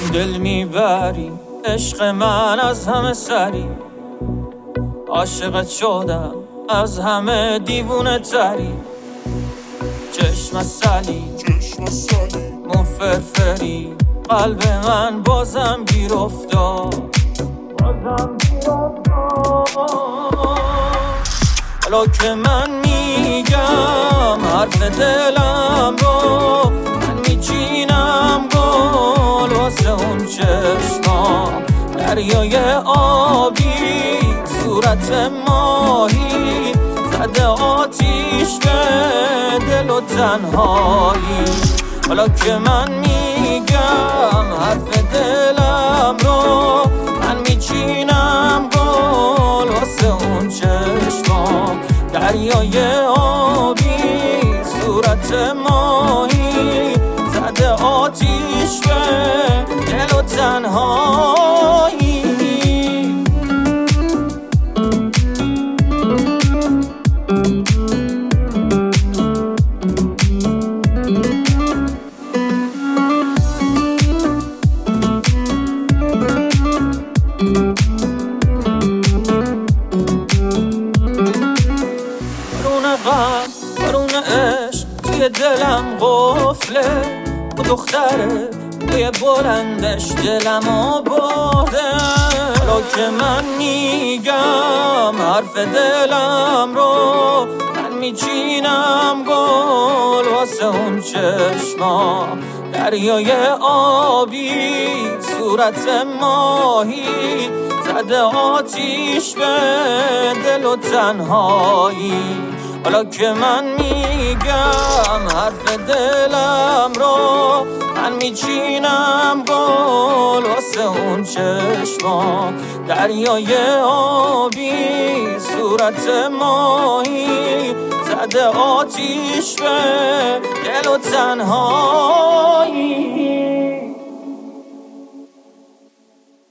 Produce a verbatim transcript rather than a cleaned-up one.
دل میبری عشق من از همه سری، عاشقت شدم از همه دیوونه تری. چشم سلی مو فرفری، قلب من بازم گیر افتاد، بازم گیر افتاد. حالا که من میگم حرف دلم رو، من میچینم گل واسه اون چشما. دریای آبی صورت ماهی، زده آتیش به دل و تنهایی. حالا که من میگم حرف دلم رو، من میچینم گل واسه اون چشما. دریای آبی صورت ماهی، زده آتیش به دل و تنهایی. بارون عشق توی دلم قفله، و دختره توی بلندش دلم آباده. حالا که من میگم حرف دلم رو، من میچینم گل واسه اون چشما. دریای آبی صورت ماهی، زده آتیش به دل و تنهایی. حالا که من میگم حرف دلم رو، من میچینم گل واسه اون چشما. دریای آبی صورت ماهی، زده آتیش به دل و تنهایی.